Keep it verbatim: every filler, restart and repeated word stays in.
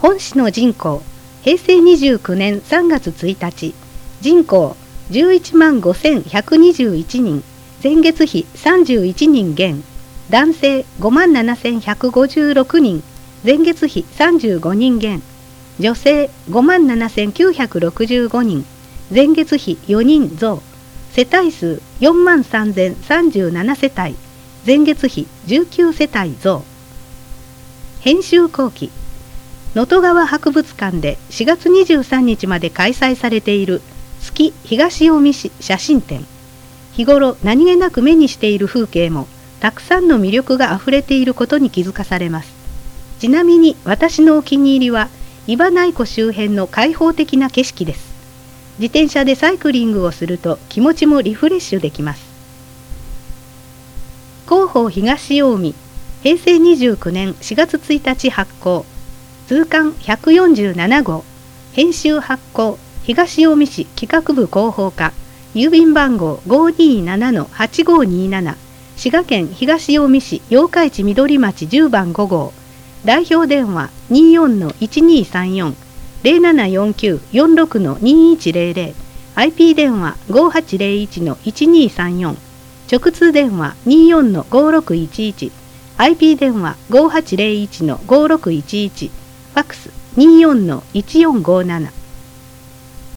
本市の人口、へいせいにじゅうきゅうねんさんがつついたち、人口じゅういちまんごせんひゃくにじゅういちにん、前月比さんじゅういちにん減、男性ごまんななせんひゃくごじゅうろくにん、前月比さんじゅうごにん減、女性ごまんななせんきゅうひゃくろくじゅうごにん、前月比よにん増、世帯数よんまんさんぜんさんじゅうななせたい、前月比じゅうきゅうせたい増。編集後期、能登川博物館でしがつにじゅうさんにちまで開催されている月東近江市写真展。日頃何気なく目にしている風景もたくさんの魅力があふれていることに気づかされます。ちなみに私のお気に入りは伊庭内湖周辺の開放的な景色です。自転車でサイクリングをすると気持ちもリフレッシュできます。広報東近江、へいせいにじゅうきゅうねんしがつついたち発行、通刊ひゃくよんじゅうななごう、編集発行、東近江市企画部広報課、郵便番号 ごーにーななのはちごーにーなな、滋賀県東近江市八日市緑町じゅうばんごごう、代表電話 にーよんのいちにーさんよん、ゼロななよんきゅうよんろくのにーいちゼロゼロ、アイピー 電話 ごーはちゼロいちのいちにーさんよん、直通電話 にーよんのごーろくいちいち、アイピー 電話 ごーはちゼロいちのごーろくいちいち、ファックス にーよんのいちよんごーなな。